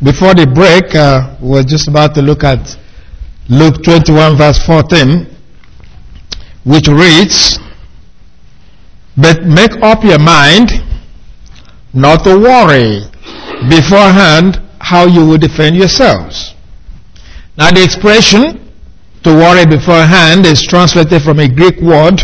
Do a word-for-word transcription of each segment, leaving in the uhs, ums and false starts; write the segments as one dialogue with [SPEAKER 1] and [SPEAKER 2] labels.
[SPEAKER 1] Before the break, uh, we were just about to look at Luke twenty-one verse fourteen, which reads, "But make up your mind not to worry beforehand how you will defend yourselves." Now the expression "to worry beforehand" is translated from a Greek word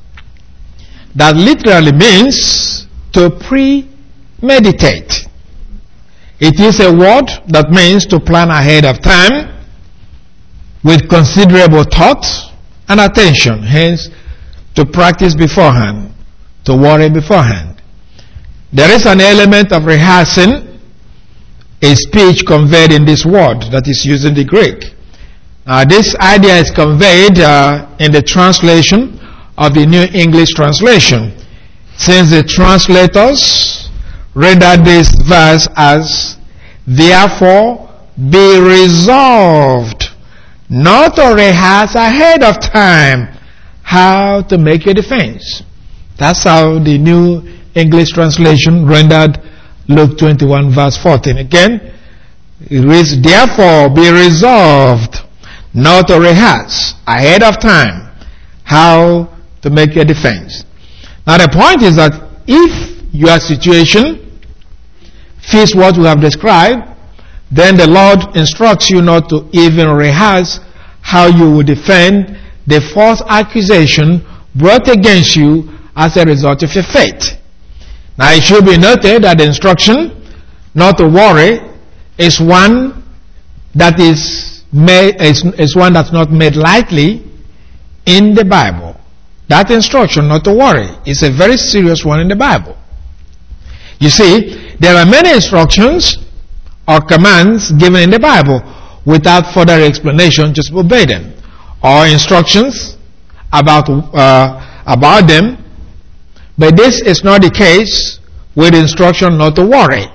[SPEAKER 1] that literally means to premeditate. It is a word that means to plan ahead of time with considerable thought and attention, hence to practice beforehand, to worry beforehand. There is an element of rehearsing a speech conveyed in this word that is used in the Greek. Uh, this idea is conveyed uh, in the translation of the New English Translation, since the translators rendered this verse as, "Therefore be resolved not to rehearse ahead of time how to make your defense." That's how the New English Translation rendered Luke twenty-one verse fourteen. Again, it reads, "Therefore be resolved not to rehearse ahead of time how to make your defense." Now the point is that if your situation fits what we have described, then the Lord instructs you not to even rehearse how you will defend the false accusation brought against you as a result of your faith. Now it should be noted that the instruction not to worry is one that is made, is, is one that's not made lightly in the Bible. That instruction not to worry is a very serious one in the Bible. You see, there are many instructions or commands given in the Bible without further explanation, just obey them. Or instructions about uh, about them. But this is not the case with instruction not to worry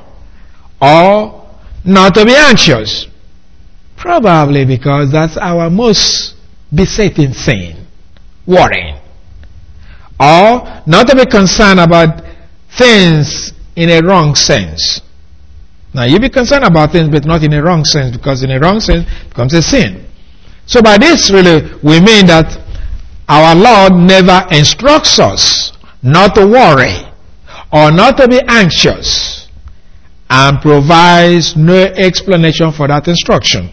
[SPEAKER 1] or not to be anxious. Probably because that's our most besetting sin, worrying. Or not to be concerned about things in a wrong sense. Now you be concerned about things but not in a wrong sense, because in a wrong sense it becomes a sin. So by this really we mean that our Lord never instructs us not to worry or not to be anxious, and provides no explanation for that instruction.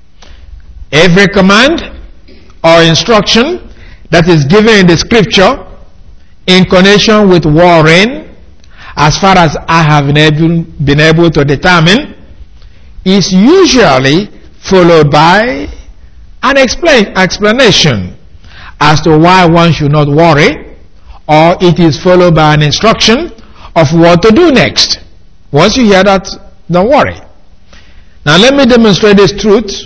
[SPEAKER 1] Every command or instruction that is given in the scripture in connection with worrying, as far as I have been able, been able to determine, is usually followed by an explain, explanation as to why one should not worry, or it is followed by an instruction of what to do next. Once you hear that, don't worry. Now let me demonstrate this truth,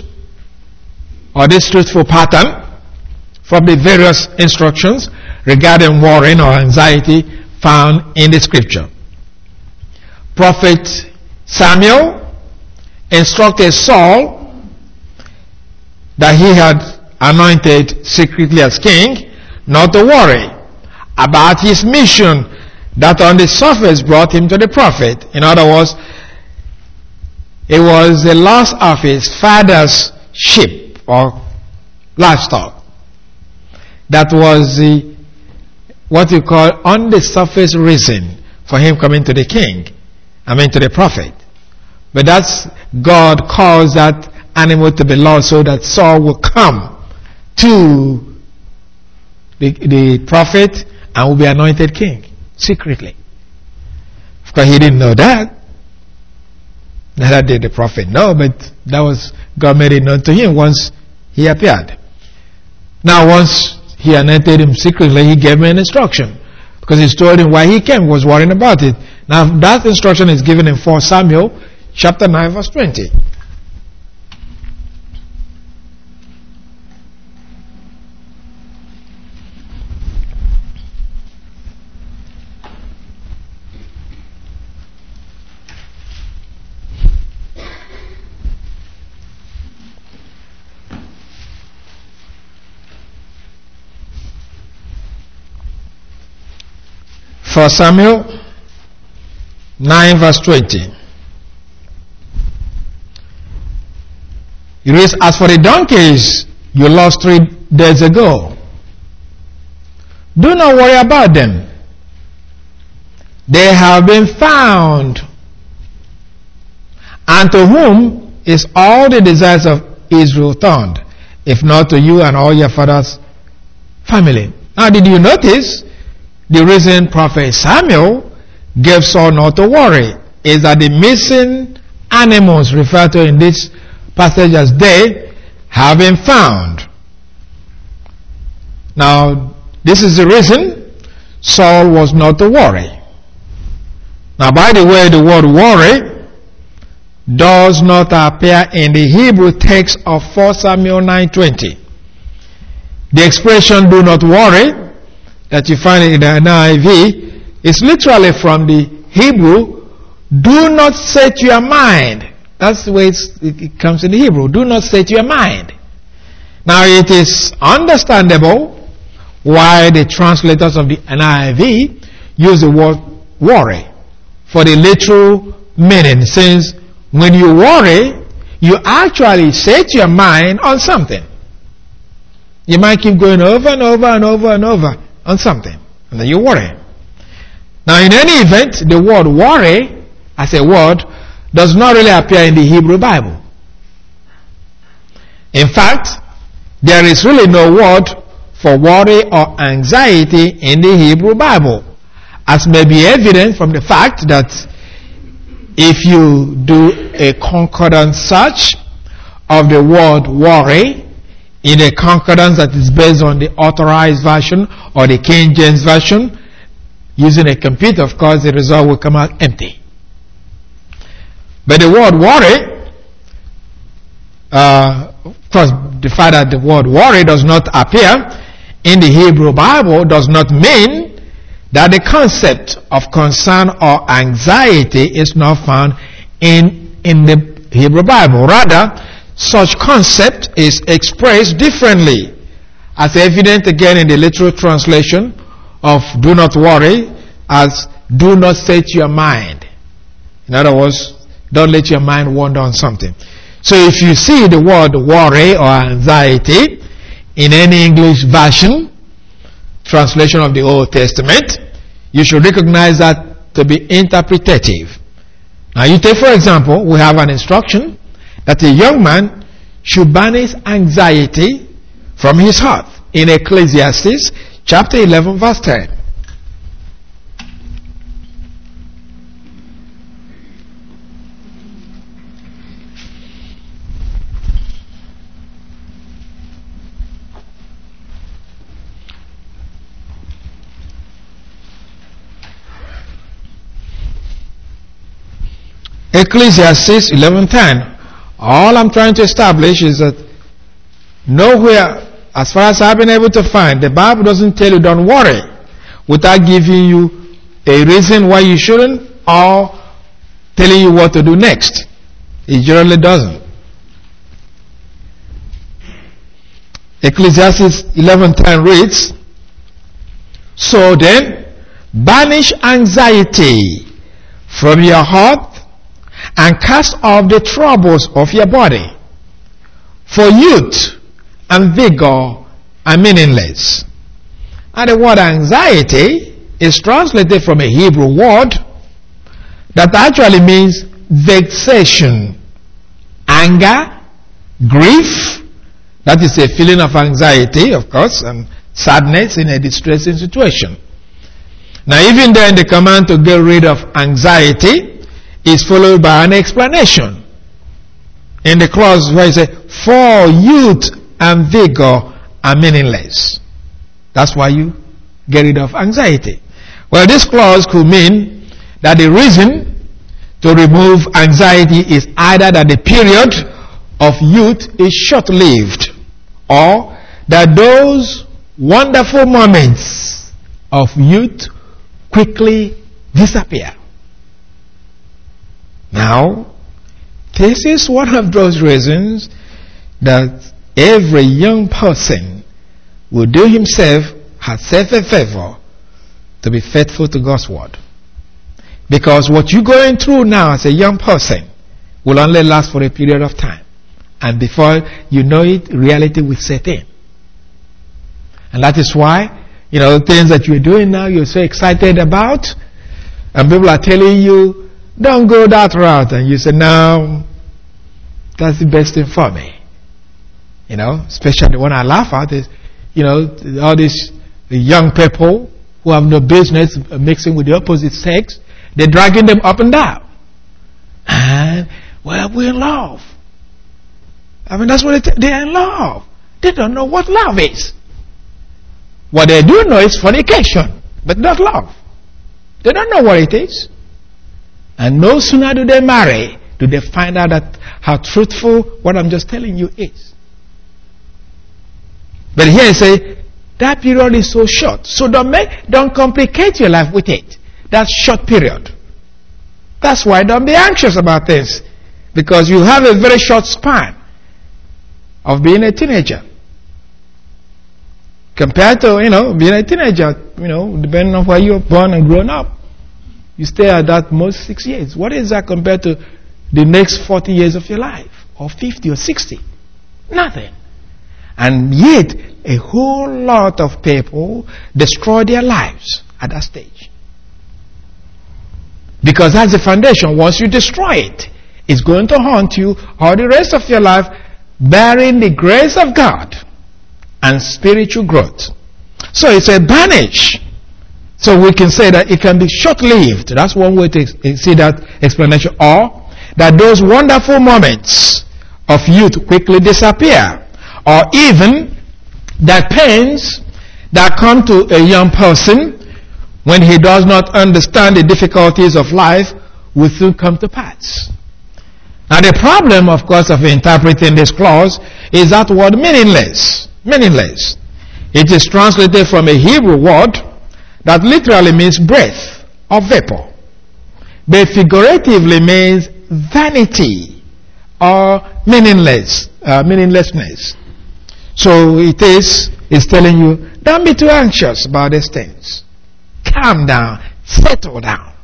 [SPEAKER 1] or this truthful pattern, from the various instructions regarding worrying or anxiety found in the scripture. Prophet Samuel instructed Saul that he had anointed secretly as king not to worry about his mission that on the surface brought him to the prophet. In other words, it was the loss of his father's sheep or livestock that was the, what you call, on the surface reason for him coming to the king, I mean to the prophet. But that's, God caused that animal to be lost so that Saul will come to the, the prophet and will be anointed king secretly. Of course he didn't know that. Neither did the prophet know, but that was, God made it known to him once he appeared. Now once he anointed him secretly, he gave him an instruction, because he told him why he came, was worrying about it. Now that instruction is given in First Samuel chapter nine verse twenty. First Samuel nine verse twenty. It reads, as for the donkeys you lost three days ago, do not worry about them. They have been found. And to whom is all the desires of Israel turned, if not to you and all your father's family? Now, did you notice the reason Prophet Samuel gave Saul not to worry is that the missing animals referred to in this passage as they have been found. Now, this is the reason Saul was not to worry. Now, by the way, the word worry does not appear in the Hebrew text of First Samuel nine twenty. The expression do not worry that you find in the N I V is literally from the Hebrew, do not set your mind. That's the way it's, it comes in the Hebrew. Do not set your mind. Now, it is understandable why the translators of the N I V use the word worry for the literal meaning, since when you worry, you actually set your mind on something. You might keep going over and over and over and over on something, and then you worry. Now, in any event, the word worry as a word does not really appear in the Hebrew Bible. In fact, there is really no word for worry or anxiety in the Hebrew Bible, as may be evident from the fact that if you do a concordance search of the word worry in a concordance that is based on the Authorized Version or the King James Version, using a computer, of course, the result will come out empty. But the word worry, uh, of course, the fact that the word worry does not appear in the Hebrew Bible does not mean that the concept of concern or anxiety is not found in, in the Hebrew Bible. Rather, such concept is expressed differently, as evident again in the literal translation of do not worry as do not set your mind. In other words, don't let your mind wander on something. So if you see the word worry or anxiety in any English version, translation of the Old Testament, you should recognize that to be interpretative. Now you take, for example, we have an instruction that a young man should banish anxiety from his heart in Ecclesiastes chapter eleven verse ten. Ecclesiastes eleven ten. All I'm trying to establish is that nowhere, as far as I've been able to find, the Bible doesn't tell you don't worry without giving you a reason why you shouldn't or telling you what to do next. It generally doesn't. Ecclesiastes eleven ten reads, so then, banish anxiety from your heart and cast off the troubles of your body. For youth and vigor are meaningless. And the word anxiety is translated from a Hebrew word that actually means vexation, anger, grief. That is a feeling of anxiety, of course, and sadness in a distressing situation. Now, even then, the command to get rid of anxiety is followed by an explanation in the clause where it says, for youth and vigor are meaningless. That's why you get rid of anxiety. Well, this clause could mean that the reason to remove anxiety is either that the period of youth is short-lived, or that those wonderful moments of youth quickly disappear. Now, this is one of those reasons that every young person will do himself herself a favor to be faithful to God's word. Because what you're going through now as a young person will only last for a period of time. And before you know it, reality will set in. And that is why, you know, things that you're doing now, you're so excited about, and people are telling you, don't go that route. And you say, no, that's the best thing for me. You know, especially the one I laugh at is, you know, all these young people who have no business mixing with the opposite sex, they're dragging them up and down. And, well, we're in love. I mean, that's what it, they're in love. They don't know what love is. What they do know is fornication, but not love. They don't know what it is. And no sooner do they marry, do they find out that how truthful what I'm just telling you is. But here I say, that period is so short. So don't make, don't complicate your life with it. That's short period. That's why don't be anxious about this. Because you have a very short span of being a teenager. Compared to, you know, being a teenager, you know, depending on where you're born and grown up. You stay at that most six years. What is that compared to the next forty years of your life? Or fifty or sixty? Nothing. And yet, a whole lot of people destroy their lives at that stage. Because that's the foundation. Once you destroy it, it's going to haunt you all the rest of your life, bearing the grace of God and spiritual growth. So it's a advantage. So we can say that it can be short-lived. That's one way to see that explanation. Or that those wonderful moments of youth quickly disappear. Or even that pains that come to a young person when he does not understand the difficulties of life will soon come to pass. Now the problem, of course, of interpreting this clause is that word meaningless. Meaningless. It is translated from a Hebrew word that literally means breath or vapor. But figuratively means vanity or meaningless, uh, meaninglessness. So it is, it's telling you, don't be too anxious about these things. Calm down, settle down.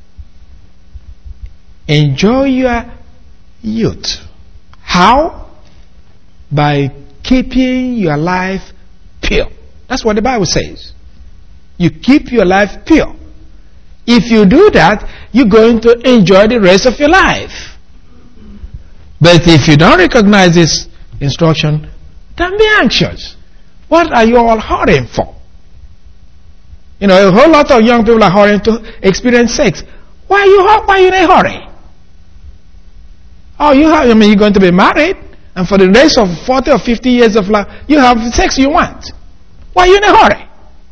[SPEAKER 1] Enjoy your youth. How? By keeping your life pure. That's what the Bible says. You keep your life pure. If you do that, you're going to enjoy the rest of your life. But if you don't recognize this instruction, don't be anxious. What are you all hurrying for? You know, a whole lot of young people are hurrying to experience sex. Why are you, why are you in a hurry? Oh, you have, I mean, you're going to be married, and for the rest of forty or fifty years of life, you have sex you want. Why are you in a hurry?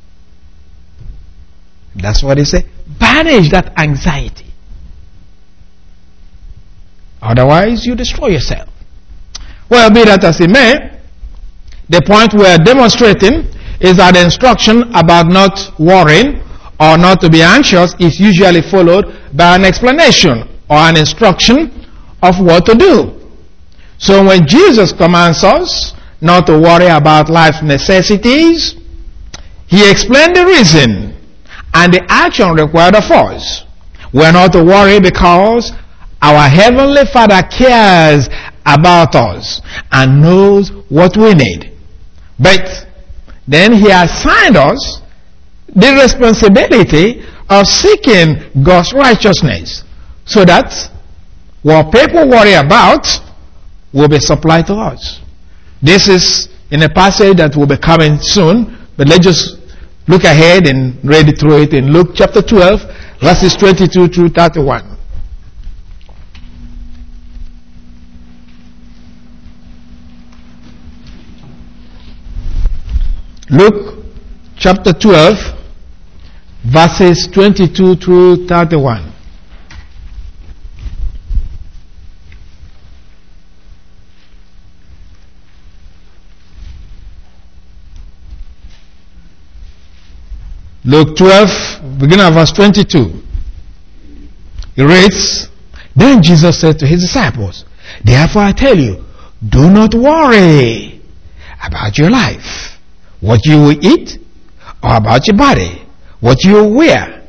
[SPEAKER 1] That's what they say. Banish that anxiety. Otherwise, you destroy yourself. Well, be that as it may, the point we're demonstrating is that the instruction about not worrying or not to be anxious is usually followed by an explanation or an instruction of what to do. So when Jesus commands us not to worry about life's necessities, he explained the reason and the action required of us. We're not to worry because our Heavenly Father cares about us and knows what we need. But then he assigned us the responsibility of seeking God's righteousness so that what people worry about will be supplied to us. This is in a passage that will be coming soon, but let's just look ahead and read through it in Luke chapter twelve, verses twenty-two through thirty-one. Luke chapter twelve, verses twenty-two through thirty-one. Luke twelve, beginning at verse twenty-two. It reads, Then Jesus said to his disciples, Therefore I tell you, do not worry about your life, what you will eat, or about your body, what you will wear.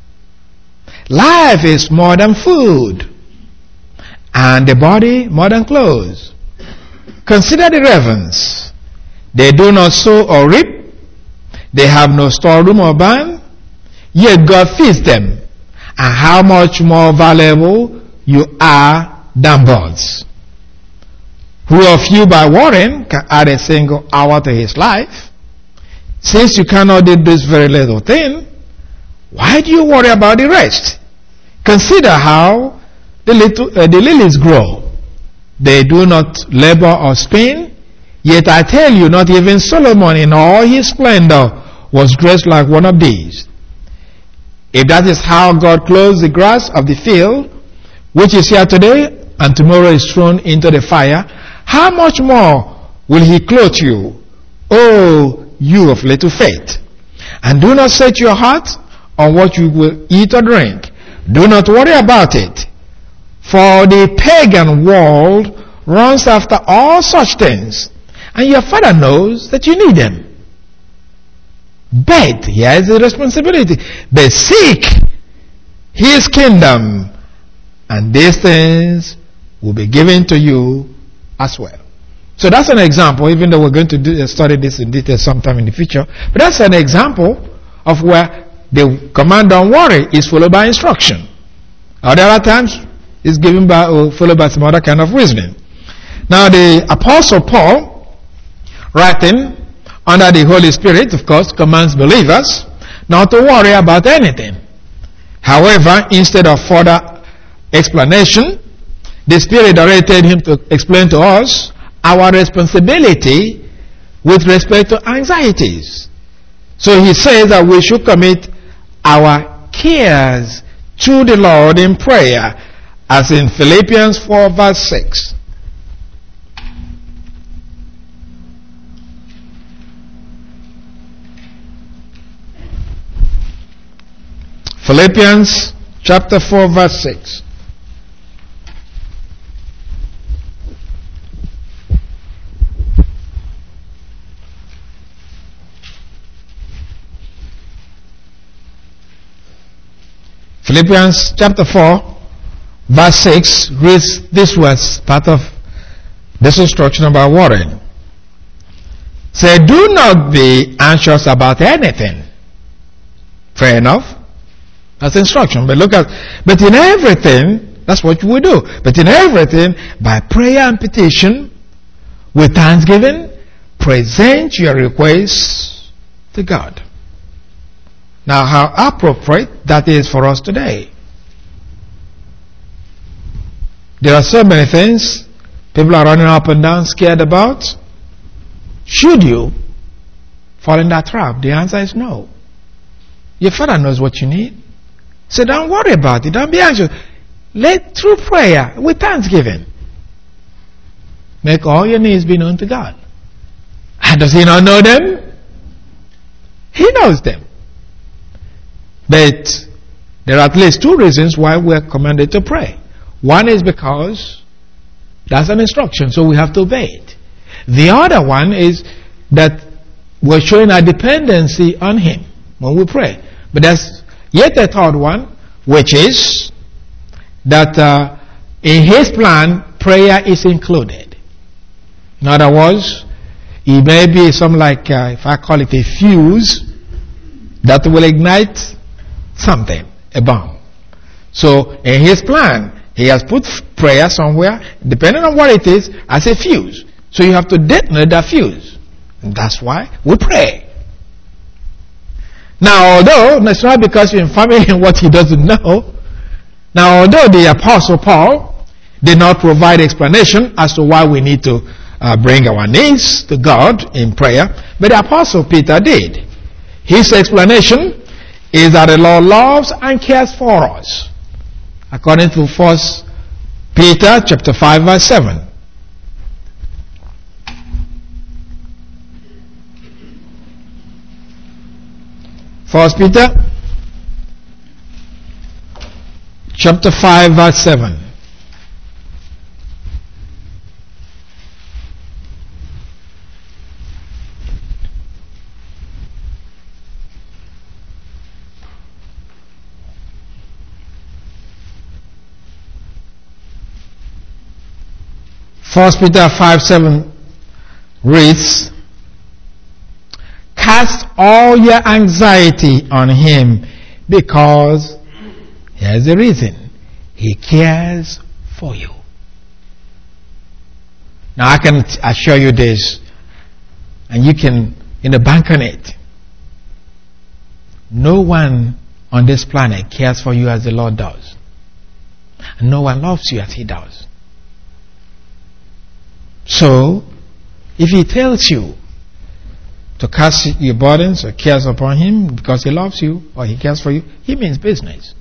[SPEAKER 1] Life is more than food, and the body more than clothes. Consider the ravens. They do not sow or reap. They have no storeroom or barn. Yet God feeds them. And how much more valuable you are than birds. Who of you by worrying can add a single hour to his life? Since you cannot do this very little thing, why do you worry about the rest? Consider how the, little, uh, the lilies grow. They do not labor or spin. Yet I tell you, not even Solomon in all his splendor was dressed like one of these. If that is how God clothes the grass of the field, which is here today and tomorrow is thrown into the fire, how much more will he clothe you, O you of little faith? And do not set your heart on what you will eat or drink. Do not worry about it. For the pagan world runs after all such things, and your Father knows that you need them. But here is the responsibility. But seek his kingdom, and these things will be given to you as well. So that's an example, even though we're going to do, study this in detail sometime in the future. But that's an example of where the command don't worry is followed by instruction. Other times it's given by or followed by some other kind of wisdom. Now the Apostle Paul, writing under the Holy Spirit, of course, commands believers not to worry about anything. However, instead of further explanation, the Spirit directed him to explain to us our responsibility with respect to anxieties. So he says that we should commit our cares to the Lord in prayer, as in Philippians four verse six. Philippians chapter four verse six. Philippians chapter four verse six reads this was part of this instruction about worrying. Say, do not be anxious about anything. Fair enough. That's instruction. But look at, but in everything, that's what we do. But in everything, by prayer and petition, with thanksgiving, present your requests to God. Now, how appropriate that is for us today. There are so many things people are running up and down scared about. Should you fall in that trap? The answer is no. Your Father knows what you need. So don't worry about it. Don't be anxious. Let through prayer with thanksgiving, make all your needs be known to God. And does he not know them? He knows them. But there are at least two reasons why we are commanded to pray. One is because that's an instruction, so we have to obey it. The other one is that we're showing our dependency on him when we pray. But there's yet a third one, which is that uh, in his plan, prayer is included. In other words, it may be something like, uh, if I call it a fuse, that will ignite something, a bomb. So in his plan, he has put prayer somewhere, depending on what it is, as a fuse. So you have to detonate that fuse. And that's why we pray. Now, although, it's not because you're informing him what he doesn't know. Now, although the Apostle Paul did not provide explanation as to why we need to uh, bring our needs to God in prayer, but the Apostle Peter did. His explanation is that the Lord loves and cares for us, according to First Peter chapter five verse seven. First Peter chapter five verse seven. First Peter five seven reads, cast all your anxiety on him because, here's the reason, he cares for you. Now I can assure you this, and you can, in the bank on it. No one on this planet cares for you as the Lord does. And no one loves you as he does. So, if he tells you to cast your burdens or cares upon him because he loves you or he cares for you, he means business.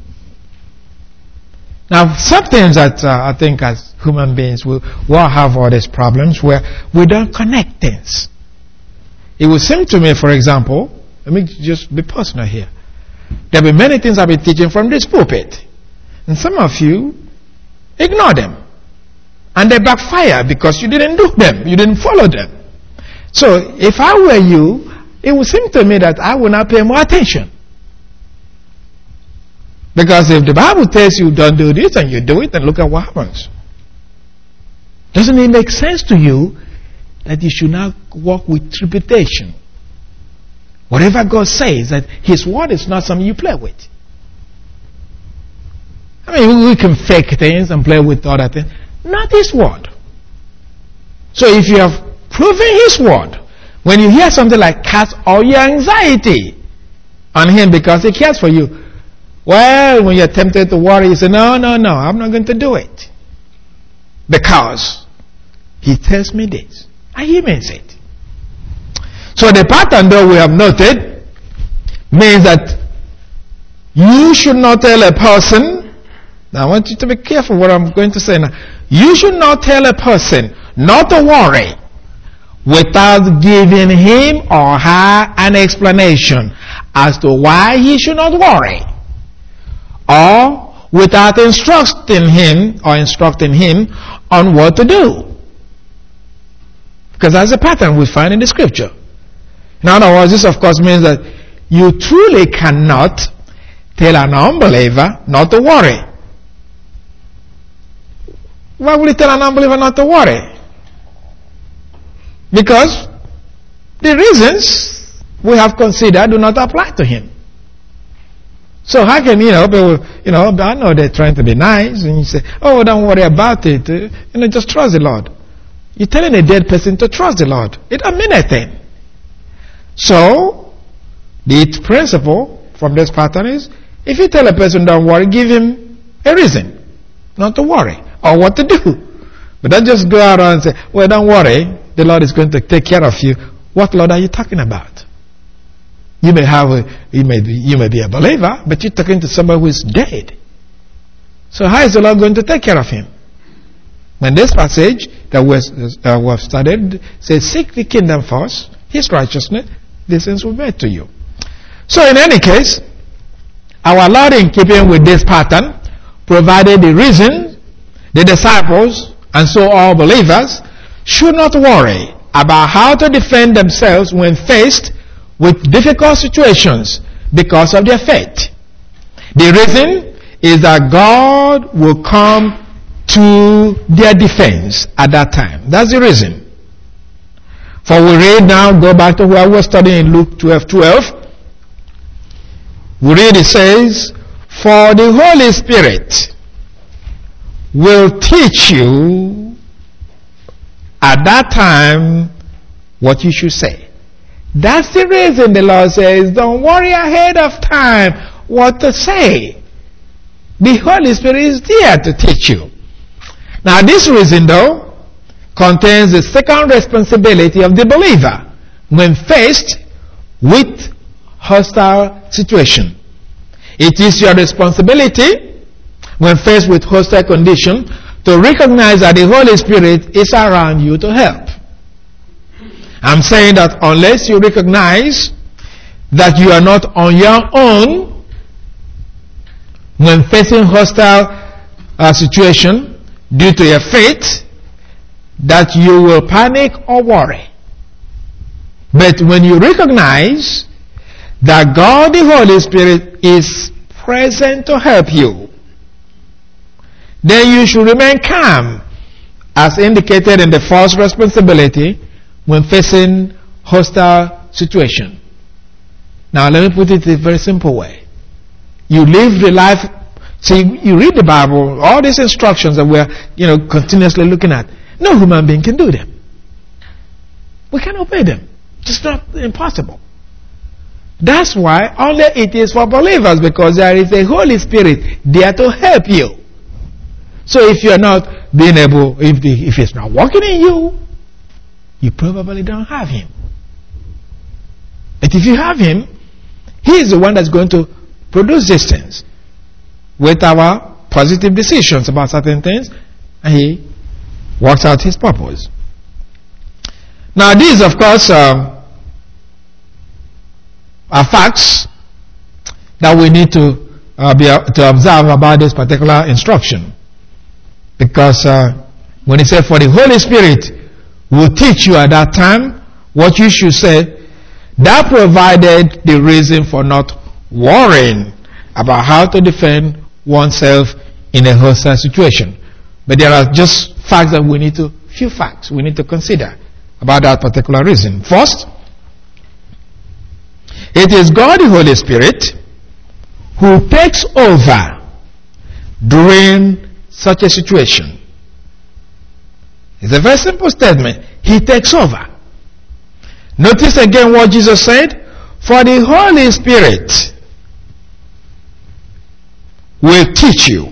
[SPEAKER 1] Now, sometimes that uh, I think as human beings we will have all these problems where we don't connect things. It would seem to me, for example, let me just be personal here. There will be many things I've been teaching from this pulpit. And some of you ignore them. And they backfire because you didn't do them. You didn't follow them. So, if I were you, it would seem to me that I would not pay more attention. Because if the Bible tells you don't do this and you do it, then look at what happens. Doesn't it make sense to you that you should not walk with trepidation? Whatever God says, that his word is not something you play with. I mean, we can fake things and play with other things. Not his word. So if you have proven his word, when you hear something like cast all your anxiety on him because he cares for you, well, when you're tempted to worry, you say, no, no, no, I'm not going to do it. Because he tells me this. And he means it. So the pattern, though, we have noted, means that you should not tell a person, now I want you to be careful what I'm going to say now. You should not tell a person not to worry without giving him or her an explanation as to why he should not worry. Or without instructing him or instructing him on what to do. Because that's a pattern we find in the scripture. In other words, this of course means that you truly cannot tell an unbeliever not to worry. Why would you tell an unbeliever not to worry? Because the reasons we have considered do not apply to him. So how can, you know, people, you know, I know they're trying to be nice, and you say, oh, don't worry about it. Uh, you know, just trust the Lord. You're telling a dead person to trust the Lord. It doesn't mean anything. So, the principle from this pattern is, if you tell a person don't worry, give him a reason not to worry, or what to do. But don't just go out and say, well, don't worry, the Lord is going to take care of you. What Lord are you talking about? You may have a, you may be, you may be a believer, but you're talking to somebody who is dead. So how is the Lord going to take care of him? When this passage that we uh, have studied says, seek the kingdom first, his righteousness, these things will be made to you. So in any case, our Lord, in keeping with this pattern, provided the reason the disciples, and so all believers, should not worry about how to defend themselves when faced with difficult situations because of their faith. The reason is that God will come to their defense at that time. That's the reason. For we read now, go back to where we were studying in Luke twelve twelve. We read, it says, for the Holy Spirit will teach you at that time what you should say. That's the reason the Lord says, don't worry ahead of time what to say. The Holy Spirit is there to teach you. Now this reason, though, contains the second responsibility of the believer when faced with hostile situation. It is your responsibility when faced with hostile condition to recognize that the Holy Spirit is around you to help. I'm saying that unless you recognize that you are not on your own when facing hostile uh, situation due to your faith, that you will panic or worry. But when you recognize that God the Holy Spirit is present to help you, then you should remain calm, as indicated in the first responsibility, when facing hostile situation. Now let me put it in a very simple way. You live the life, see, you read the Bible, all these instructions that we're, you know, continuously looking at. No human being can do them. We can obey them. It's not impossible. That's why only it is for believers, because there is a Holy Spirit there to help you. So if you're not being able, if, the, if it's not working in you, you probably don't have Him. But if you have Him, He is the one that's going to produce these things with our positive decisions about certain things, and He works out His purpose. Now these, of course, um, are facts that we need to uh, be uh, to observe about this particular instruction, because uh, when He said, "For the Holy Spirit will teach you at that time what you should say," that provided the reason for not worrying about how to defend oneself in a hostile situation. But there are just facts that we need to, few facts we need to consider about that particular reason. First, it is God the Holy Spirit who takes over during such a situation. It's a very simple statement. He takes over. Notice again what Jesus said. For the Holy Spirit will teach you.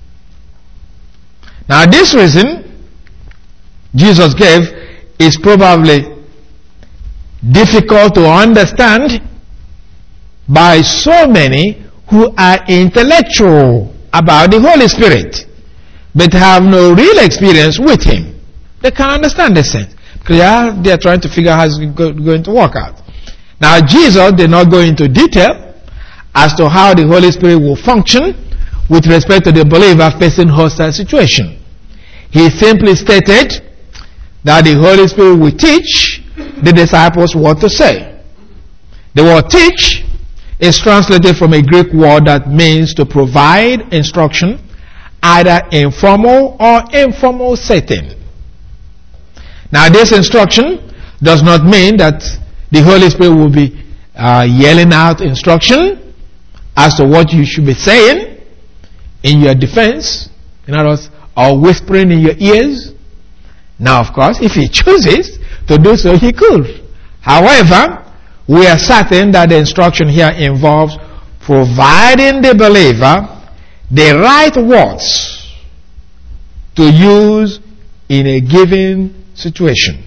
[SPEAKER 1] Now this reason Jesus gave is probably difficult to understand by so many who are intellectual about the Holy Spirit but have no real experience with Him. They can't understand this sense, because they are, they are trying to figure out how it's going to work out. Now Jesus did not go into detail as to how the Holy Spirit will function with respect to the believer facing hostile situation. He simply stated that the Holy Spirit will teach the disciples what to say. The word teach is translated from a Greek word that means to provide instruction, either in formal or informal setting. Now this instruction does not mean that the Holy Spirit will be uh, yelling out instruction as to what you should be saying in your defense, in other words, or whispering in your ears. Now, of course, if He chooses to do so, He could. However, we are certain that the instruction here involves providing the believer the right words to use in a given situation.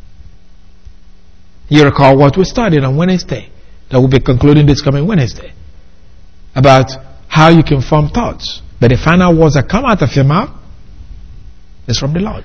[SPEAKER 1] You recall what we studied on Wednesday, that we'll be concluding this coming Wednesday, about how you can form thoughts, but the final words that come out of your mouth is from the Lord.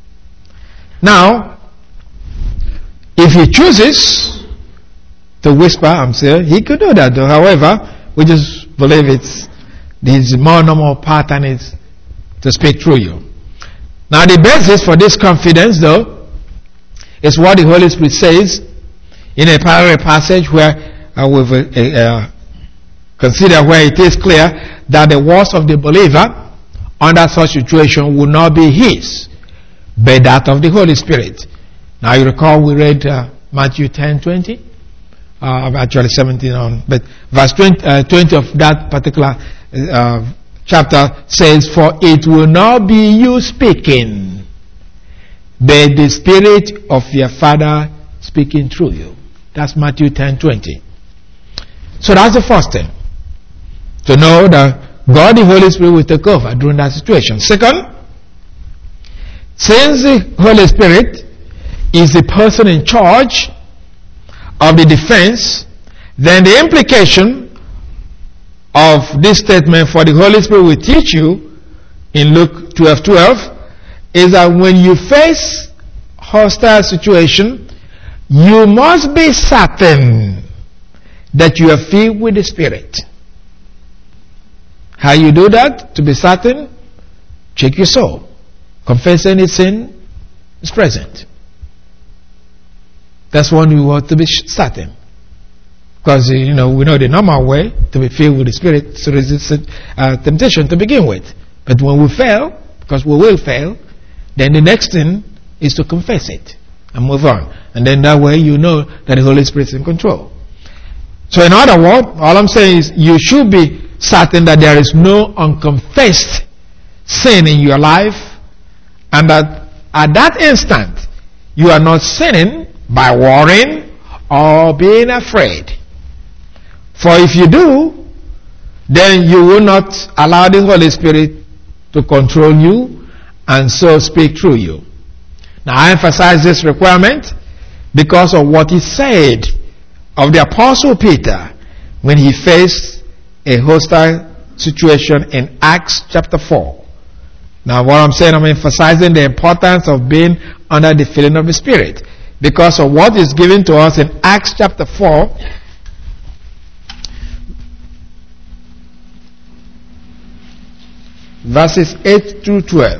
[SPEAKER 1] Now, if He chooses to whisper, I'm saying, He could do that. However, we just believe it's the more normal pattern is to speak through you. Now, the basis for this confidence, though, is what the Holy Spirit says in a parallel passage where uh, we've uh, uh, considered where it is clear that the words of the believer under such situation will not be his, but that of the Holy Spirit. Now you recall we read uh, Matthew ten twenty, uh, actually seventeen on, but verse twenty, uh, twenty of that particular uh, chapter says, "For it will not be you speaking, but the Spirit of your Father speaking through you." That's Matthew ten twenty. So that's the first thing, to know that God the Holy Spirit will take over during that situation. Second, since the Holy Spirit is the person in charge of the defense, then the implication of this statement, "For the Holy Spirit will teach you," in Luke twelve twelve, is that when you face hostile situation, you must be certain that you are filled with the Spirit. How you do that? To be certain, check your soul. Confess any sin is present. That's one we want to be certain. Because, you know, we know the normal way to be filled with the Spirit to resist uh, temptation to begin with. But when we fail, because we will fail, then the next thing is to confess it and move on. And then that way you know that the Holy Spirit is in control. So in other words, all I'm saying is you should be certain that there is no unconfessed sin in your life, and that at that instant you are not sinning by worrying or being afraid. For if you do, then you will not allow the Holy Spirit to control you and so speak through you. Now I emphasize this requirement because of what he said of the Apostle Peter when he faced a hostile situation in Acts chapter four. Now what I'm saying, I'm emphasizing the importance of being under the filling of the Spirit because of what is given to us in Acts chapter four. Verses eight through twelve.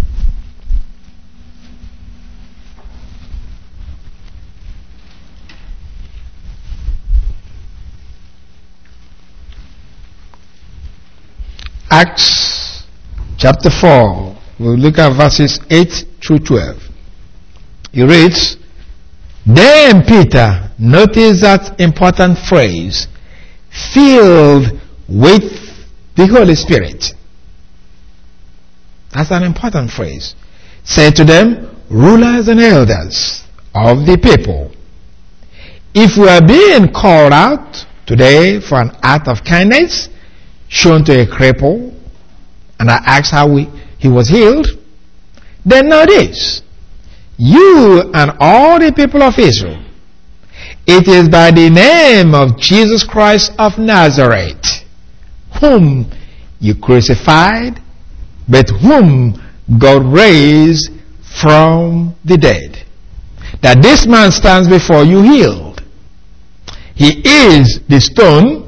[SPEAKER 1] Acts chapter four. We'll look at verses eight through twelve. It reads, then Peter, notice that important phrase, filled with the Holy Spirit. That's an important phrase. Say to them, rulers and elders of the people, if we are being called out today for an act of kindness shown to a cripple, and I asked how we, he was healed, then know this, you and all the people of Israel, it is by the name of Jesus Christ of Nazareth, whom you crucified, but whom God raised from the dead, that this man stands before you healed. He is the stone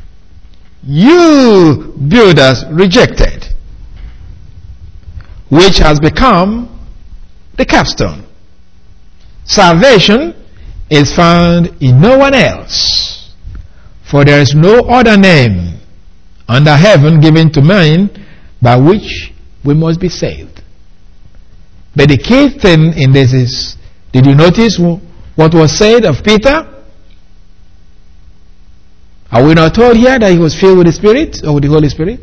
[SPEAKER 1] you builders rejected, which has become the capstone. Salvation is found in no one else, for there is no other name under heaven given to men by which we must be saved. But the key thing in this is, did you notice what was said of Peter? Are we not told here that he was filled with the Spirit or with the Holy Spirit?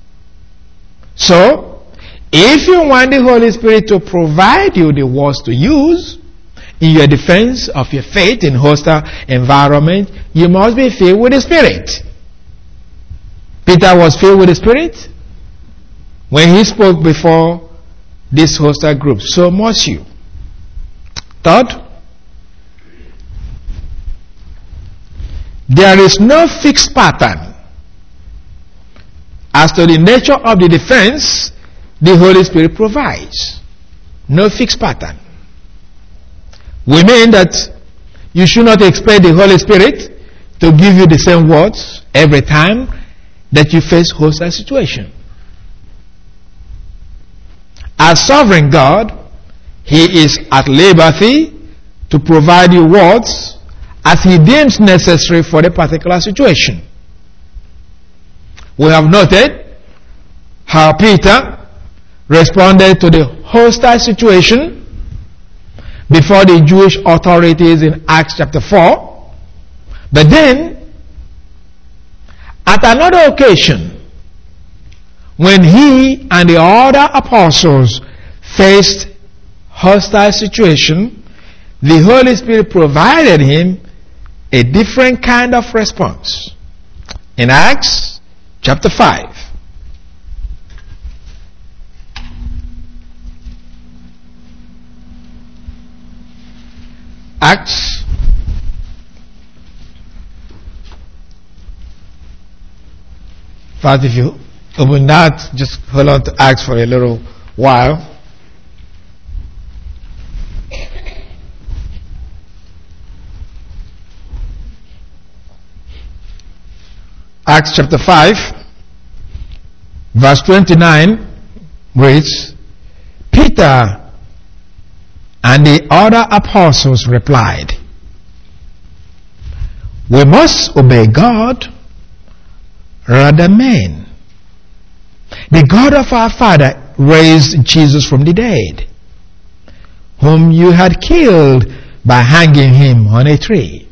[SPEAKER 1] So, if you want the Holy Spirit to provide you the words to use in your defense of your faith in hostile environment, you must be filled with the Spirit. Peter was filled with the Spirit when he spoke before this hostile group. So must you. Third, there is no fixed pattern as to the nature of the defense the Holy Spirit provides. No fixed pattern. We mean that you should not expect the Holy Spirit to give you the same words every time that you face hostile situation. As sovereign God, He is at liberty to provide you words as He deems necessary for the particular situation. We have noted how Peter responded to the hostile situation before the Jewish authorities in Acts chapter four. But then, at another occasion, when he and the other apostles faced hostile situation, the Holy Spirit provided him a different kind of response. In Acts chapter five. Acts five, if you open that, just hold on to Acts for a little while. Acts chapter five, verse twenty-nine reads, Peter and the other apostles replied, we must obey God rather than men. The God of our Father raised Jesus from the dead, whom you had killed by hanging him on a tree.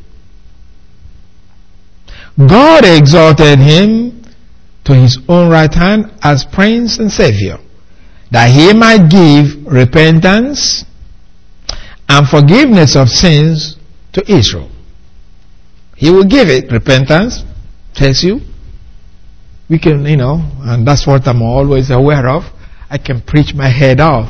[SPEAKER 1] God exalted him to his own right hand as Prince and Savior, that he might give repentance and forgiveness of sins to Israel. He will give it, repentance, tells you. We can, you know, and that's what I'm always aware of. I can preach my head off.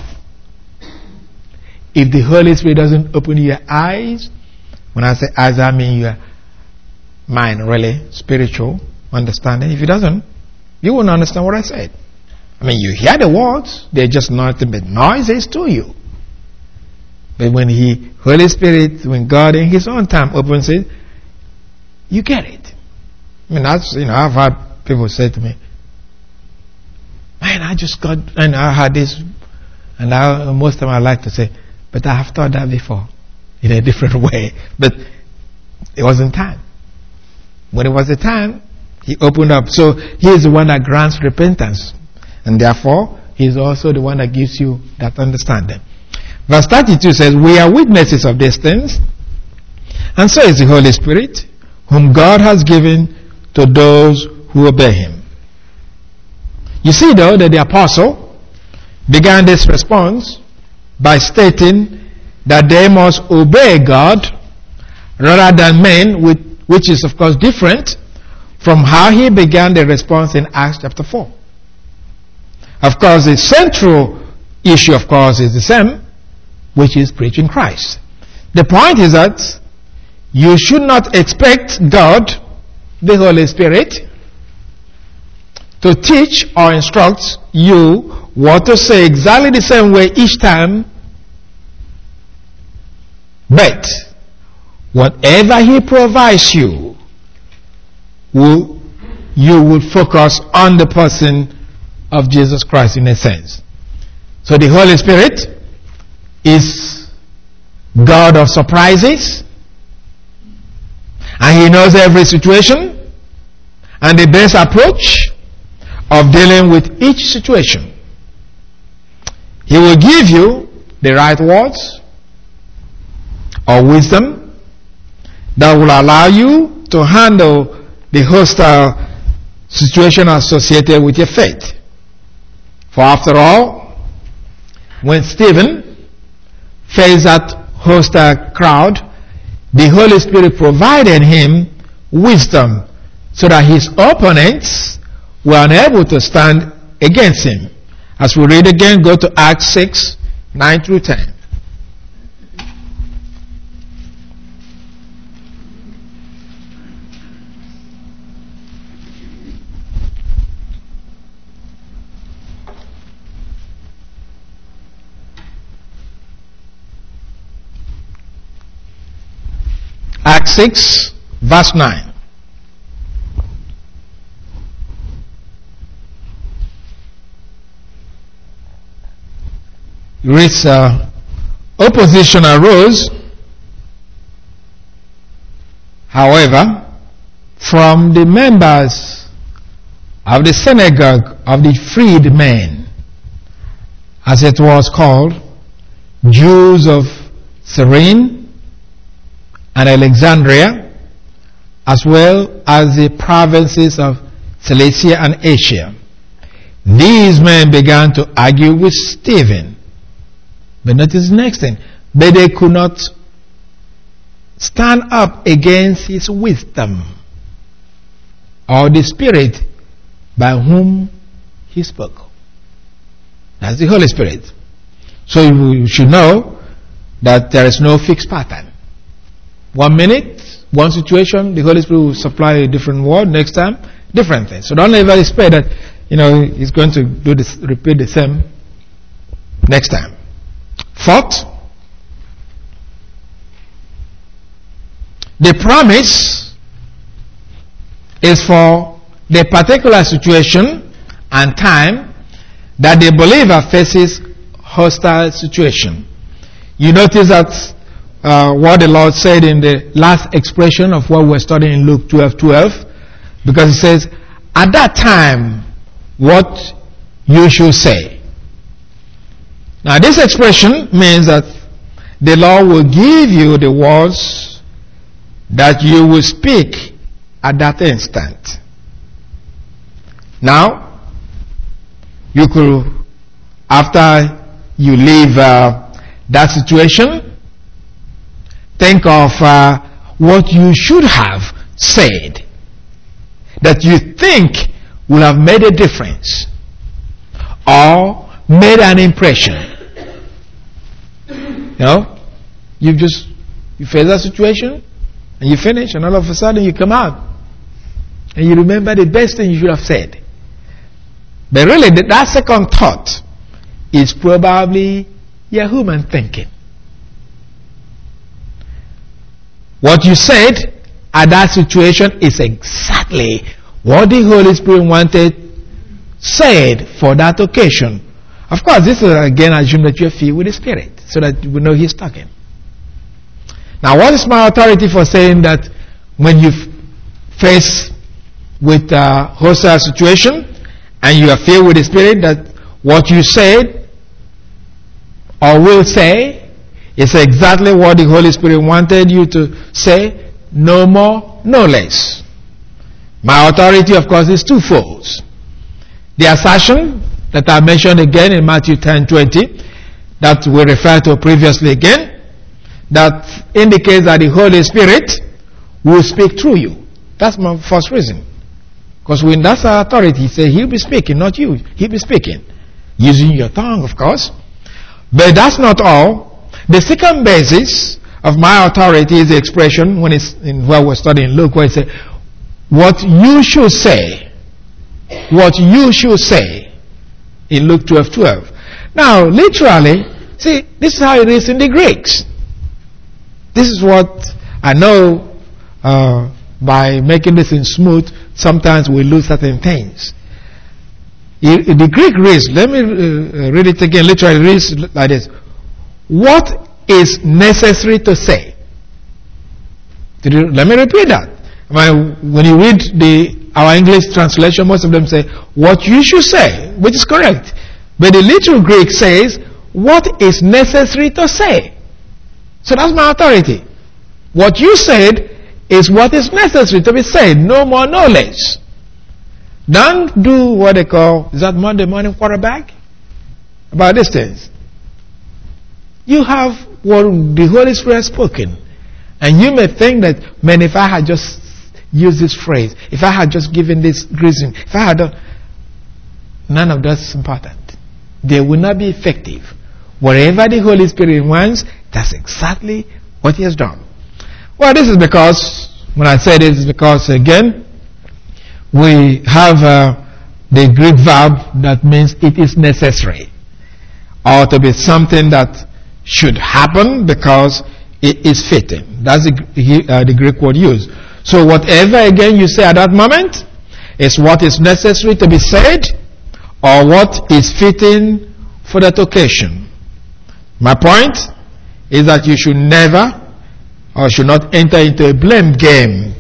[SPEAKER 1] If the Holy Spirit doesn't open your eyes, when I say eyes, I mean your mind, really, spiritual understanding. If it doesn't, you won't understand what I said. I mean, you hear the words, they're just nothing but noises to you. But when He, Holy Spirit, when God in His own time opens it, you get it. I mean, that's, you know, I've had people say to me, man, I just got, and I had this, and I, most of them I like to say, but I have thought that before, in a different way. But it wasn't time. When it was the time, He opened up. So He is the one that grants repentance. And therefore, He is also the one that gives you that understanding. Verse thirty-two says, we are witnesses of these things, and so is the Holy Spirit, whom God has given to those who obey Him. You see, though, that the apostle began this response by stating that they must obey God rather than men, which is, of course, different from how he began the response in Acts chapter four. Of course, the central issue, of course, is the same, which is preaching Christ. The point is that you should not expect God, the Holy Spirit, to teach or instruct you what to say exactly the same way each time. But whatever He provides you, will, you will focus on the person of Jesus Christ in a sense. So the Holy Spirit is God of surprises, and He knows every situation and the best approach of dealing with each situation. He will give you the right words or wisdom that will allow you to handle the hostile situation associated with your faith. For after all, when Stephen faced that hostile crowd, the Holy Spirit provided him wisdom so that his opponents were unable to stand against him. As we read again, go to Acts six, nine through ten. Acts six, verse nine. Reads, uh, opposition arose, however, from the members of the synagogue of the freedmen, as it was called, Jews of Cyrene and Alexandria, as well as the provinces of Cilicia and Asia. These men began to argue with Stephen. But notice the next thing. But they could not stand up against his wisdom or the Spirit by whom he spoke. That's the Holy Spirit. So you should know that there is no fixed pattern. One minute, one situation, the Holy Spirit will supply a different word. Next time, different thing. So don't ever expect that, you know, He's going to do this, repeat the same next time. Fourth, the promise is for the particular situation and time that the believer faces hostile situation. You notice that uh, what the Lord said in the last expression of what we're studying in Luke twelve twelve, because He says, at that time, what you should say. Now this expression means that the Lord will give you the words that you will speak at that instant. Now, you could, after you leave uh, that situation, think of uh, what you should have said that you think will have made a difference or made an impression. You know, you just you face that situation and you finish, and all of a sudden you come out and you remember the best thing you should have said. But really, that second thought is probably your human thinking. What you said at that situation is exactly what the Holy Spirit wanted said for that occasion. Of course, this is again assume that you're filled with the Spirit, so that we know He's talking. Now, what is my authority for saying that when you face with a hostile situation and you are filled with the Spirit, that what you said or will say is exactly what the Holy Spirit wanted you to say, no more, no less? My authority, of course, is twofold. The assertion that I mentioned again in Matthew ten twenty, that we referred to previously again, that indicates that the Holy Spirit will speak through you. That's my first reason. Because when that's our authority, he said He'll be speaking, not you. He'll be speaking. Using your tongue, of course. But that's not all. The second basis of my authority is the expression when it's in where we're studying Luke, where it says, what you should say. What you should say. In Luke twelve twelve. Now, literally, see, this is how it is in the Greeks. This is what I know uh, by making this in smooth, sometimes we lose certain things. In, in the Greek reads, let me uh, read it again, literally reads like this. What is necessary to say? Did you, let me repeat that. I mean, when you read the our English translation, most of them say, what you should say, which is correct. But the literal Greek says, what is necessary to say. So that's my authority. What you said is what is necessary to be said, no more, no less. Don't do what they call, is that Monday morning quarterback? About these things. You have what the Holy Spirit has spoken. And you may think that, man, if I had just used this phrase, if I had just given this reason, if I had done, none of that is important. They will not be effective. Wherever the Holy Spirit wants, that's exactly what He has done. Well, this is because, when I say this, is because, again, we have uh, the Greek verb that means it is necessary, or to be something that should happen because it is fitting. That's the, uh, the Greek word used. So whatever, again, you say at that moment is what is necessary to be said or what is fitting for that occasion. My point is that you should never or should not enter into a blame game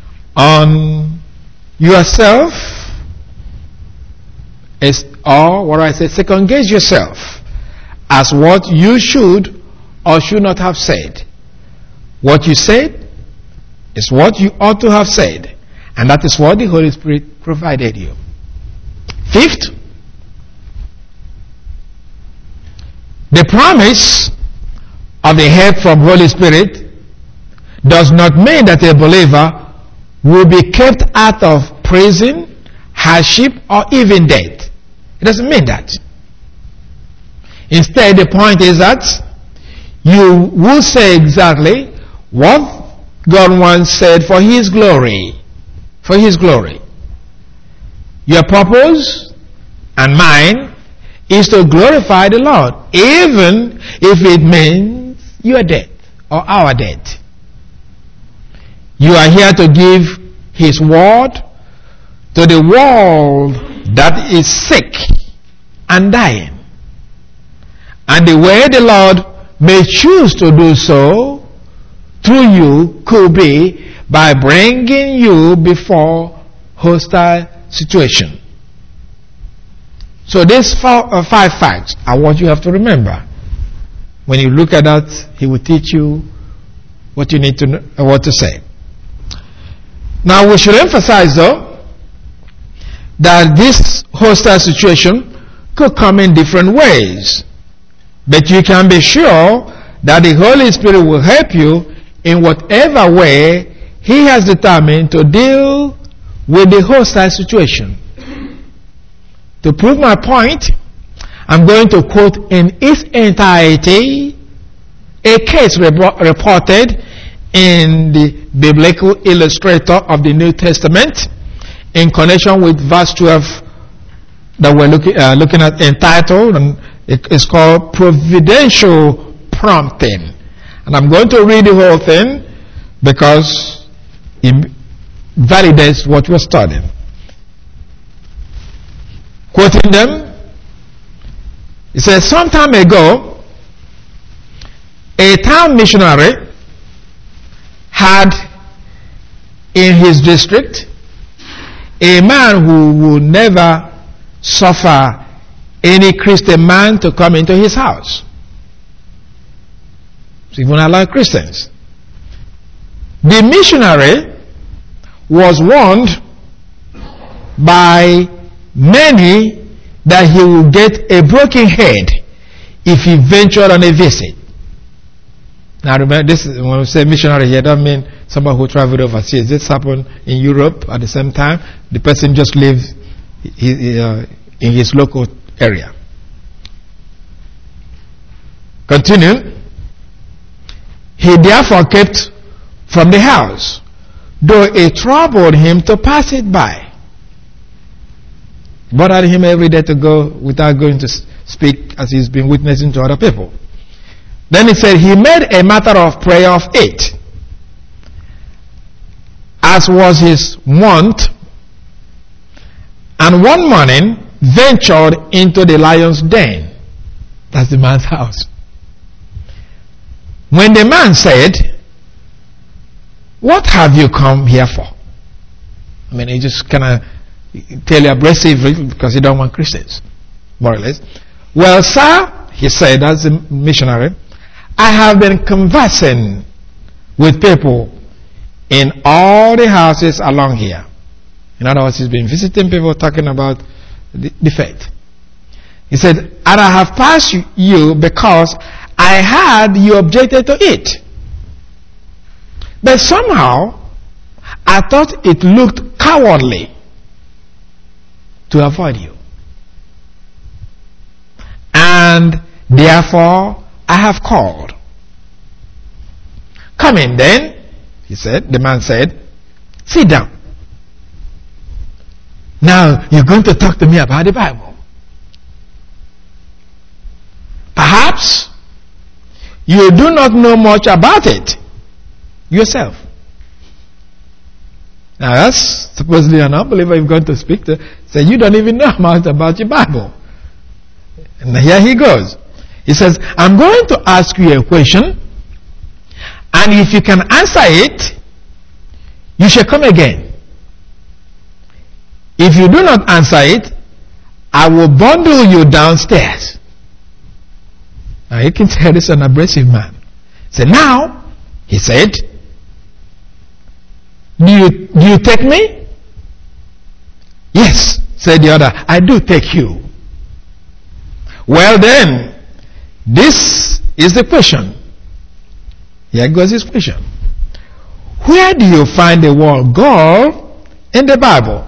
[SPEAKER 1] on yourself, is, or what I say, second guess yourself as what you should or should not have said. What you said is what you ought to have said, and that is what the Holy Spirit provided you. Fifth, the promise of the help from Holy Spirit does not mean that a believer will be kept out of prison, hardship, or even death. It doesn't mean that. Instead, the point is that you will say exactly what God once said for His glory. For His glory. Your purpose and mine is to glorify the Lord, even if it means your death or our death. You are here to give His word to the world that is sick and dying. And the way the Lord may choose to do so through you could be by bringing you before hostile situation. So these four, uh, five facts are what you have to remember. When you look at that, he will teach you what you need to know, or what to say. Now we should emphasize though that this hostile situation could come in different ways. But you can be sure that the Holy Spirit will help you in whatever way He has determined to deal with the hostile situation. To prove my point, I'm going to quote in its entirety a case rep- reported in the Biblical Illustrator of the New Testament in connection with verse twelve that we're looking, uh, looking at, entitled, and it's called Providential Prompting. And I'm going to read the whole thing because it validates what we're studying. Quoting them, it says, some time ago, a town missionary had in his district a man who would never suffer any Christian man to come into his house. So he won't allow Christians. The missionary was warned by many that he will get a broken head if he ventured on a visit. Now remember, this is, when we say missionary here, don't mean somebody who traveled overseas. This happened in Europe at the same time. The person just lives uh, in his local area. Continue. He therefore kept from the house, though it troubled him to pass it by. Bothered him every day to go without going to speak, as he's been witnessing to other people. Then he said he made a matter of prayer of it, as was his wont, and one morning ventured into the lion's den. That's the man's house. When the man said, "What have you come here for?" I mean, he just kind of tell you abrasively because he don't want Christians, more or less. "Well, sir," he said, as a missionary, "I have been conversing with people in all the houses along here." In other words, he's been visiting people talking about the, the faith. He said, "And I have passed you because I heard you objected to it. But somehow, I thought it looked cowardly to avoid you. And therefore, I have called." "Come in then," he said. The man said, "Sit down. Now, you're going to talk to me about the Bible. Perhaps you do not know much about it yourself." Now, that's supposedly an unbeliever you're going to speak to. Say, "You don't even know much about your Bible." And here he goes. He says, "I'm going to ask you a question, and if you can answer it, you shall come again. If you do not answer it, I will bundle you downstairs." Now you can tell this is an abrasive man. So now, he said, do you, do you take me?" "Yes," said the other, "I do take you." "Well then, this is the question." Here goes his question. "Where do you find the word God in the Bible?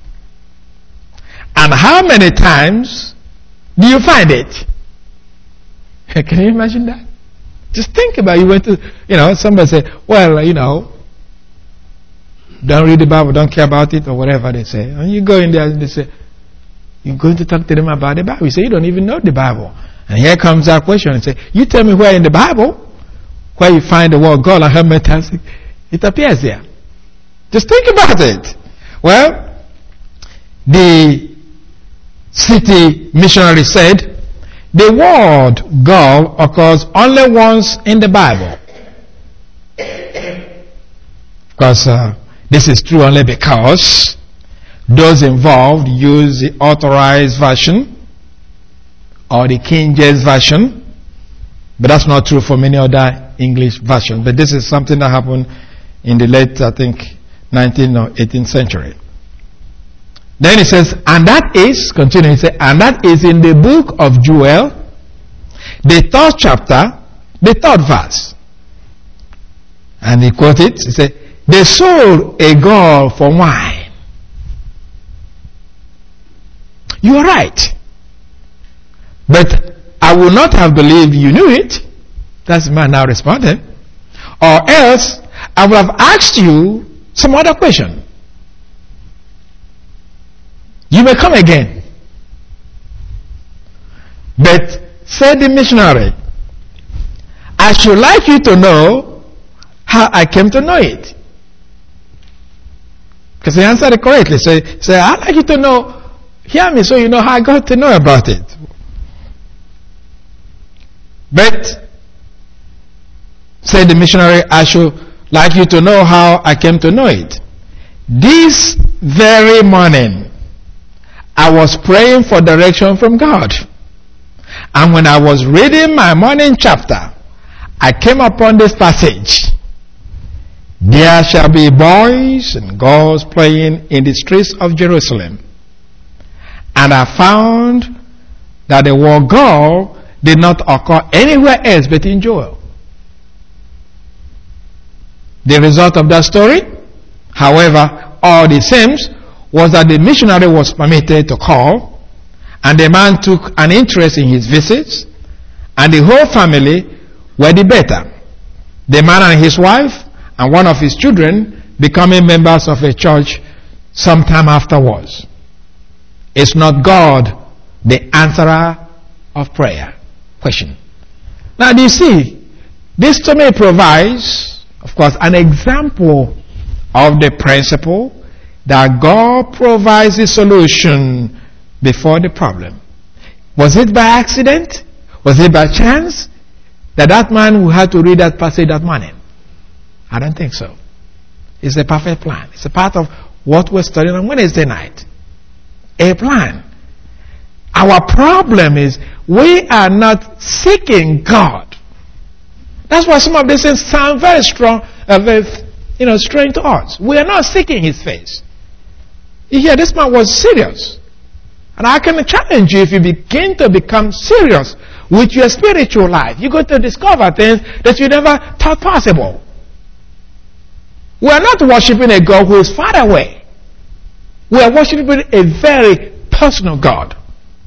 [SPEAKER 1] And how many times do you find it?" Can you imagine that? Just think about it. You went to, you know, somebody said, "Well, you know, don't read the Bible, don't care about it," or whatever they say. And you go in there and they say, you're going to talk to them about the Bible. You say, "You don't even know the Bible." And here comes that question and say, "You tell me where in the Bible, where you find the word God and how many times it appears there." Just think about it. Well, the city missionary said, the word God occurs only once in the Bible. Because uh, this is true only because those involved use the Authorized Version or the King James Version, But that's not true for many other English versions. But this is something that happened in the late, I think, nineteenth or eighteenth century. Then it says, and that is, continue, it says, and that is in the book of Joel, the third chapter, the third verse. And he quoted, he said, they sold a girl for wine. You are right. But I would not have believed you knew it. That's the man now responded. Or else, I would have asked you some other question. You may come again. But, said the missionary, I should like you to know how I came to know it. Because he answered it correctly. So, so I'd like you to know, hear me so you know how I got to know about it. But, said the missionary, I should like you to know how I came to know it. This very morning, I was praying for direction from God. And when I was reading my morning chapter, I came upon this passage. There shall be boys and girls playing in the streets of Jerusalem. And I found that the word girl did not occur anywhere else but in Joel. The result of that story, however, all the same, was that the missionary was permitted to call, and the man took an interest in his visits, and the whole family were the better. The man and his wife and one of his children becoming members of a church sometime afterwards. Is not God the answerer of prayer? Question. Now, do you see, this to me provides, of course, an example of the principle that God provides the solution before the problem. Was it by accident? Was it by chance that that man who had to read that passage that morning? I don't think so. It's a perfect plan. It's a part of what we're studying on Wednesday night. A plan. Our problem is we are not seeking God. That's why some of these things sound very strong, uh, very, you know, strange to us. We are not seeking His face. You hear, this man was serious. And I can challenge you, if you begin to become serious with your spiritual life, you're going to discover things that you never thought possible. We are not worshiping a God who is far away. We are worshiping a very personal God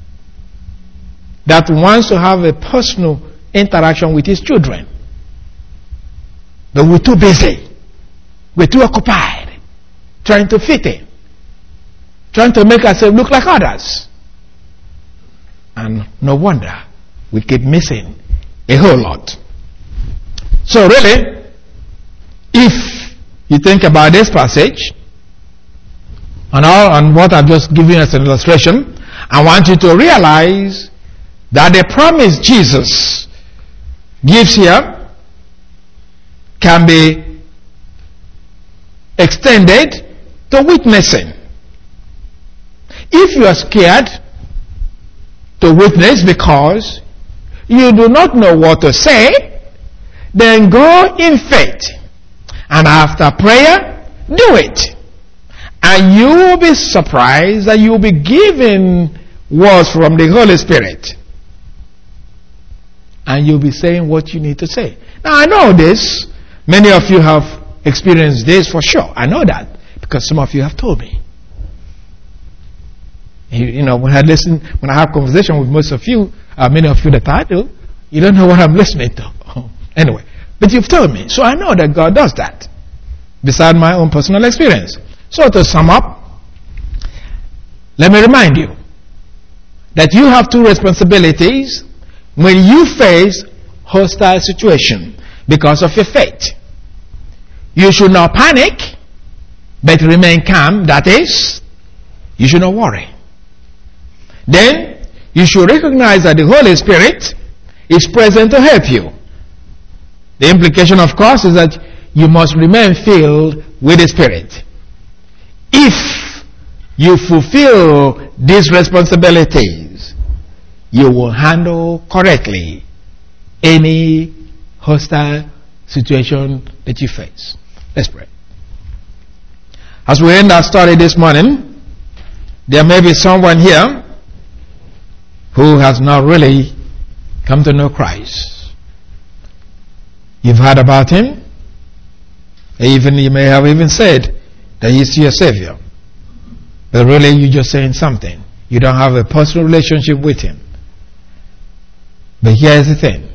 [SPEAKER 1] that wants to have a personal interaction with His children. But we're too busy. We're too occupied trying to fit in, trying to make ourselves look like others. And no wonder we keep missing a whole lot. So really, if you think about this passage and all and what I've just given as an illustration, I want you to realize that the promise Jesus gives here can be extended to witnessing. If you are scared to witness because you do not know what to say, then go in faith. And after prayer, do it. And you will be surprised that you will be given words from the Holy Spirit. And you'll be saying what you need to say. Now I know this. Many of you have experienced this for sure. I know that because some of you have told me. You, you know, when I listen, when I have conversation with most of you, uh, many of you that I do, you don't know what I'm listening to. Anyway, but you've told me. So I know that God does that. Beside my own personal experience. So to sum up, let me remind you that you have two responsibilities when you face hostile situation because of your faith. You should not panic, but remain calm. That is, you should not worry. Then, you should recognize that the Holy Spirit is present to help you. The implication, of course, is that you must remain filled with the Spirit. If you fulfill these responsibilities, you will handle correctly any hostile situation that you face. Let's pray. As we end our study this morning, there may be someone here who has not really come to know Christ. You've heard about him. Even you may have even said that he's your Savior. But really you're just saying something. You don't have a personal relationship with him. But here's the thing.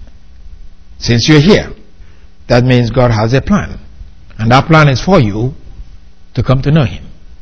[SPEAKER 1] Since you're here, that means God has a plan. And that plan is for you to come to know him.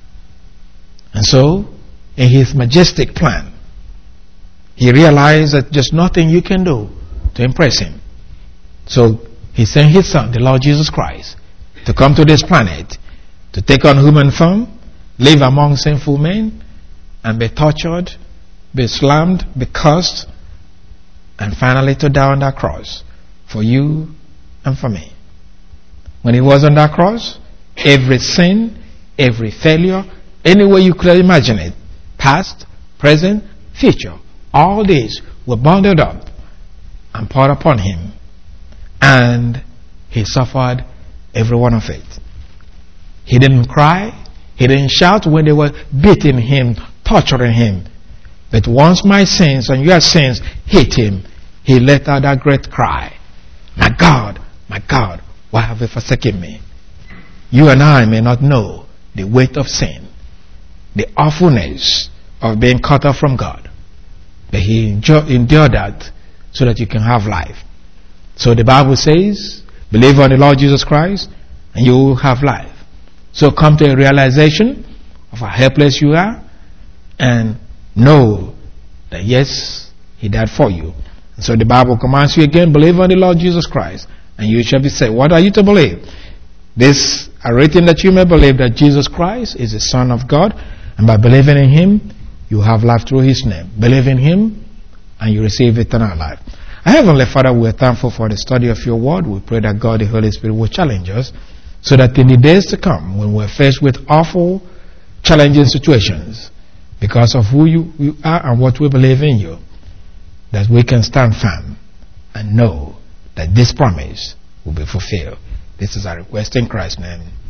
[SPEAKER 1] And so, in his majestic plan, he realized that just nothing you can do to impress him. So, he sent his son, the Lord Jesus Christ, to come to this planet, to take on human form, live among sinful men, and be tortured, be slammed, be cursed, and finally to die on that cross for you and for me. When he was on that cross, every sin, every failure, any way you could imagine it, past, present, future, all these were bundled up and poured upon him, and he suffered every one of it. He didn't cry, he didn't shout when they were beating him, torturing him. But once my sins and your sins hit him, he let out that great cry, "My God, my God, why have you forsaken me?" You and I may not know the weight of sin, the awfulness of being cut off from God. But he endured that so that you can have life. So the Bible says, believe on the Lord Jesus Christ and you will have life. So come to a realization of how helpless you are and know that yes, he died for you. And so the Bible commands you again, believe on the Lord Jesus Christ and you shall be saved. What are you to believe? This are written that you may believe that Jesus Christ is the Son of God, and by believing in him, you have life through his name. Believe in him and you receive eternal life. Our Heavenly Father, we are thankful for the study of your word. We pray that God, the Holy Spirit, will challenge us so that in the days to come, when we're faced with awful, challenging situations, because of who you, you are and what we believe in you, that we can stand firm and know that this promise will be fulfilled. This is our request in Christ's name.